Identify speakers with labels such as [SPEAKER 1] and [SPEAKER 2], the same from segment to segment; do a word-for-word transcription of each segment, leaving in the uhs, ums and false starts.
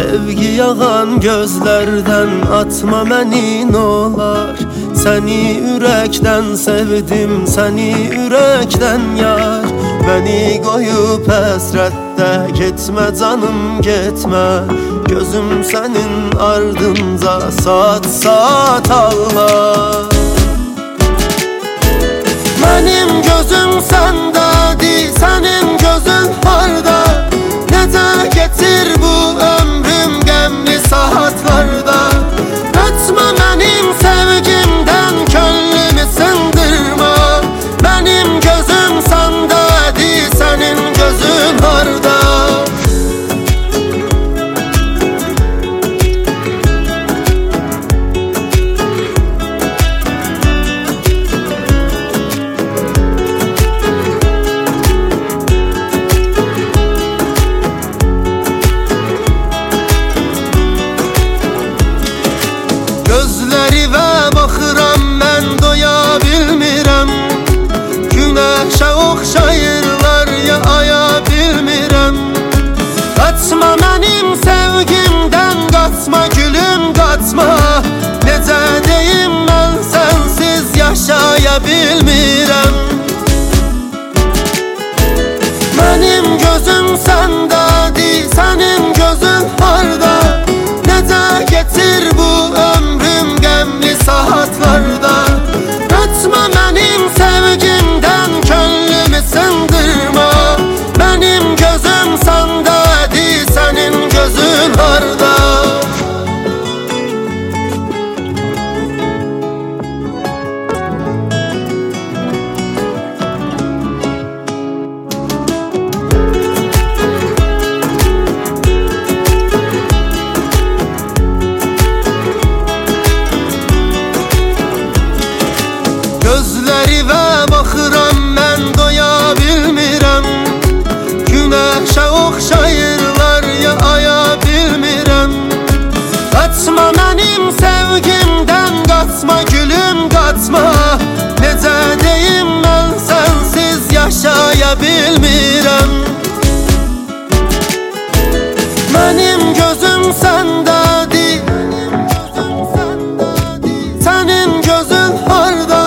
[SPEAKER 1] Sevgi yağan gözlerden atma məni nolar. Səni ürəkdən sevdim, səni ürəkdən yar. Məni qoyub həsrətdə getmə canım getmə. Gözüm sənin ardınca saat saat ağlar. Mənim gözüm səndədir, sənin gözün harda? Necə geçir bu ömrüm qəmli saatlarda? Kaçma mənim sevgimdən, könlümü sındırma. Mənim gözüm səndədir, sənin gözün harda? Gözlərivə baxıram, mən doya bilmirəm. Günəşə oxşayırlar ya aya bilmirəm. Qaçma mənim sevgimdən, qaçma gülüm qaçma. Necə deyim mən sənsiz yaşaya bilmirəm. Mənim gözüm səndədir, sənin gözün harda? Necə geçir bu ömrüm qəmli saatlarda? Kaçma mənim sevgimdən, könlümü sındırma. Mənim gözüm səndədir, sənin gözün harda? Gözlərivə baxıram, mən doya bilmirəm. Günəşə oxşayırlar ya aya bilmirəm. Qaçma mənim sevgimdən, qaçma gülüm qaçma. Necə deyim mən sənsiz yaşaya bilmirəm. Mənim gözüm səndədir, sənin gözün harda?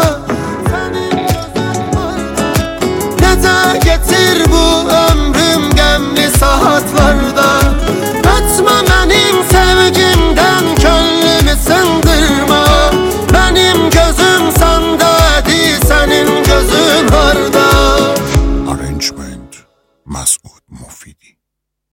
[SPEAKER 1] Geçir bu ömrüm qəmli saatlarda? Kaçma mənim sevgimdən, könlümü sındırma. Mənim gözüm səndədir, sənin gözün harda?
[SPEAKER 2] Arrangement Masud Mufidi.